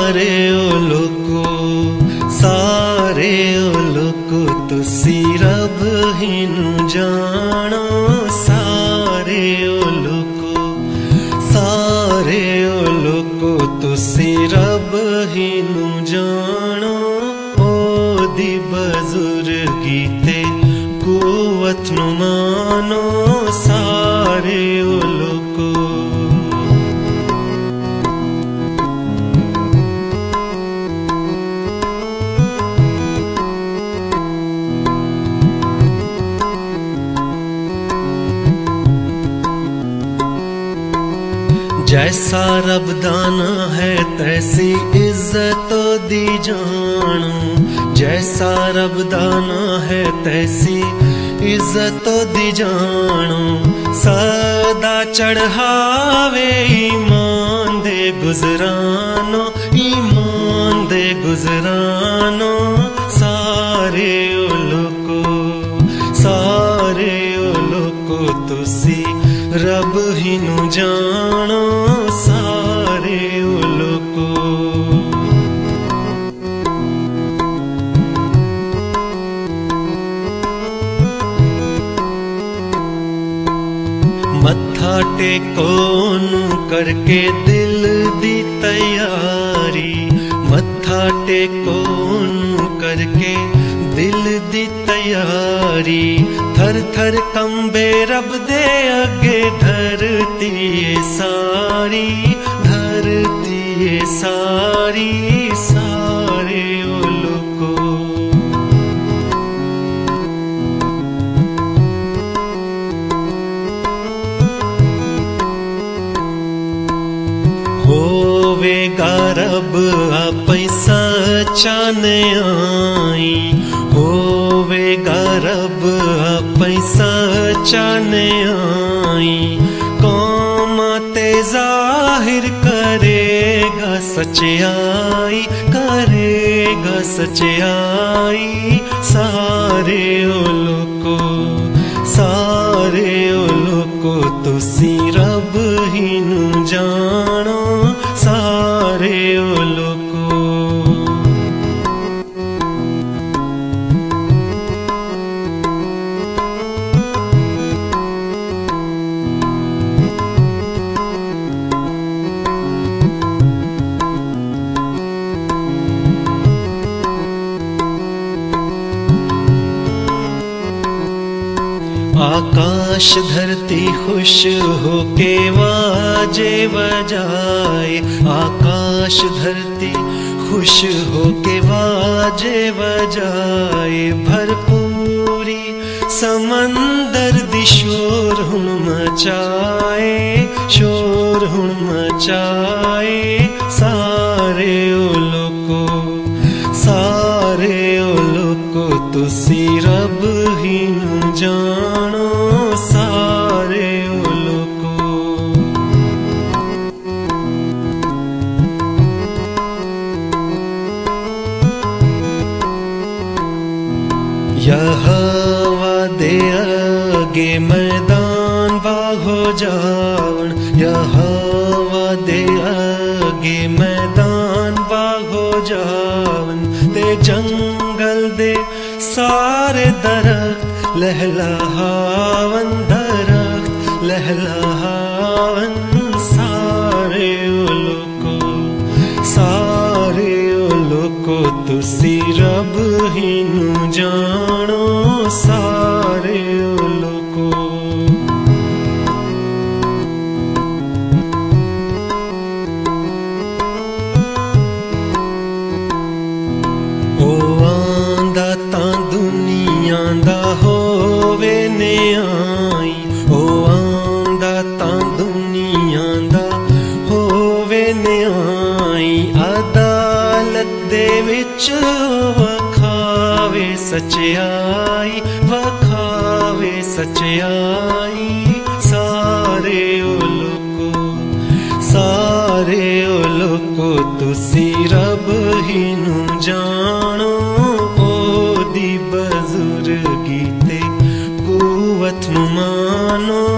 सारे ओ लोको तुसी रब ही नू जानो। सारे ओ लोको तुसी रब ही नू जानो। ओदी बजुर्गी ते कुवत नू मानो। सारे ओ लोको जैसा रब दाना है तैसी इज्जत दी जानो। जैसा रब दाना है तैसी इज्जत दी जानो। सदा चढ़ावे ईमान दे गुजरानो। ईमान दे गुजरानो। सारे ओ लोको तुसी रब ही नू जानो। सारे ओ लोको मत्था टेको नू करके दिल दी तैयारी। मत्था टेको नू करके दिल दी तैयारी। थर थर कंबे रब दे अगे धरती सारी। धरती सारी। सारे ओ लोको होवेगा रब आपै सच्चा न्यायी। होवेगा रब आपै सच्चा न्यायी। कौमां ते जाहिर करेगा सच्चाई। करेगा सच्चाई। सारे ओ लोको तुसी रब ही नू जानो। सारे ओ लोको आकाश धरती खुश होके वाजे बजाए। आकाश धरती खुश होके वाजे बजाए। भरपूरी समंदर दी शोर हुण मचाए। शोर हुण मचाए। सारे ओ लोको तुसी रब ही नू जानो। सारे ओ लोको यहोवा दे आगे मैदान बाग हो जावन। यहोवा दे आगे मैदान बाग हो जावन। ते जंगल दे सारे दरख्त लहलहावन। दरख्त लहलहावन। सारे ओ लोको तुसी रब ही नू जानो। सारे ओ लोको ओ आंदा तां दुनिया दा होवे न्याई। ओ आंदा तां दुनिया दा होवे न्याई। अदालत दे विच वखावे सच्चाई। वखावे सच्चाई। सारे ओ लोको तुसी रब ही नू जानो। ओदी बजुर्गी ते कुवत नू मानो।